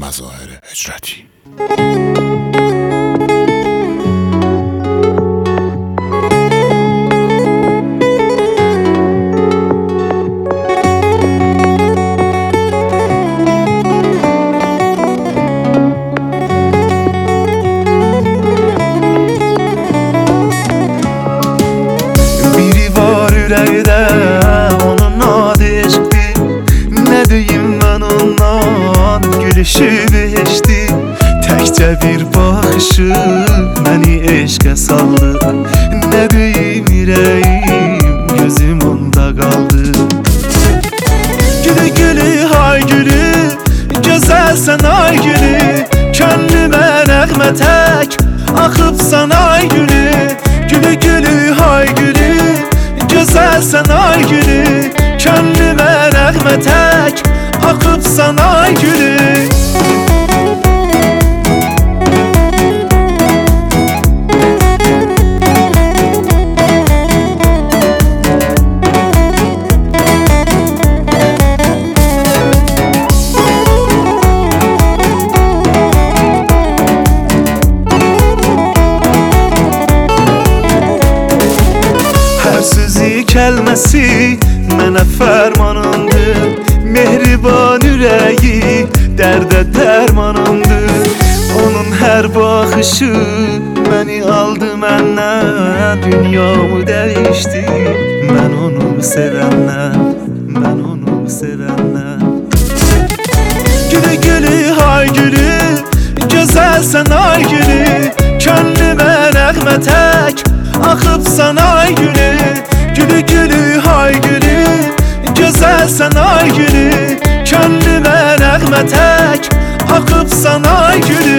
مظاهر هجرتی. Biri var ürəkdə, onun adı eşqdir. Nə deyim mən ondan, gülüşü beşdi. Təkcə bir baxışı məni eşqə saldı. Nə deyim ürəyim, gözüm onda qaldı. Gülü gülü hay gülü, gözəlsən ay gülü. Könlümə nəğmə tək, axıbsan ay gülü. Gülü gülü hay gülü, gözəlsən ay gülü. Könlümə nəğmə tək, axıbsan ay gülü. Hər sözü kəlməsi mənə fərmanımdır. Mehriban ürəyi dərdə dərmanımdır. Onun hər baxışı məni aldı məndən. Dünyamı dəyişdi mən onu sevəndən, mən onu sevəndən. Gülü gülü hay gülü, gözəlsən ay gülü. Könlümə nəğmə tək, axıbsan ay gülü. Gülü gülü hay gülü, gözəlsən ay gülü. Könlümə nəğmə tək, axıbsan ay gülü.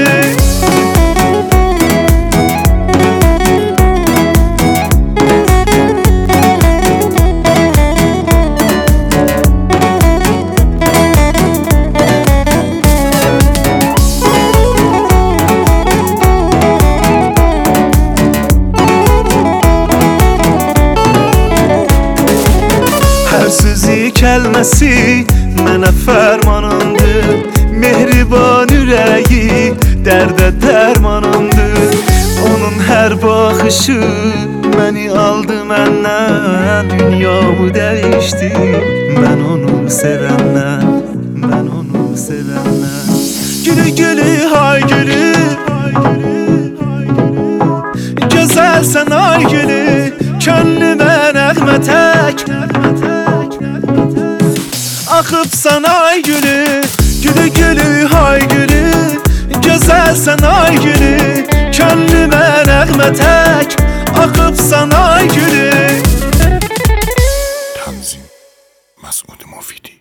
Hər sözü kəlməsi mənə fərmanımdır. Mehriban ürəyi dərdə dərmanımdır. Onun hər baxışı məni aldı məndən. Dünyamı dəyişdi mən onu sevəndən, mən onu sevəndən. Gülü gülü hay gülü, gözəlsən ay gülü. Könlümə nəğmə tək, axıbsan ay gülü. Gülü gülü hay gülü, gözəlsən ay gülü. Könlümə nəğmə tək, axıbsan ay gülü. تنظیم مسعود مفیدی.